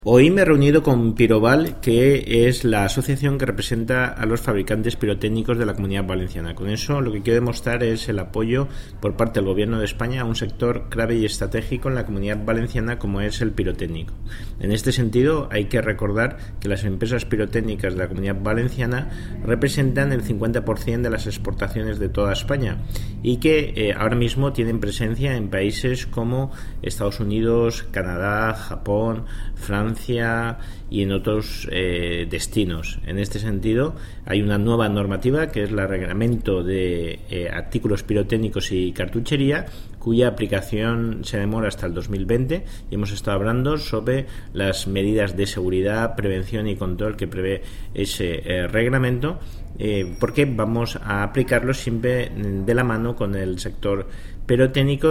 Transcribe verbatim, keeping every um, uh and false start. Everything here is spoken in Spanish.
Hoy me he reunido con Piroval, que es la asociación que representa a los fabricantes pirotécnicos de la Comunidad Valenciana. Con eso lo que quiero demostrar es el apoyo por parte del Gobierno de España a un sector clave y estratégico en la Comunidad Valenciana como es el pirotécnico. En este sentido hay que recordar que las empresas pirotécnicas de la Comunidad Valenciana representan el cincuenta por ciento de las exportaciones de toda España y que eh, ahora mismo tienen presencia en países como Estados Unidos, Canadá, Japón, Francia y en otros eh, destinos. En este sentido, hay una nueva normativa que es el Reglamento de eh, Artículos Pirotécnicos y Cartuchería, cuya aplicación se demora hasta el dos mil veinte, y hemos estado hablando sobre las medidas de seguridad, prevención y control que prevé ese eh, reglamento, eh, porque vamos a aplicarlo siempre de la mano con el sector pirotécnico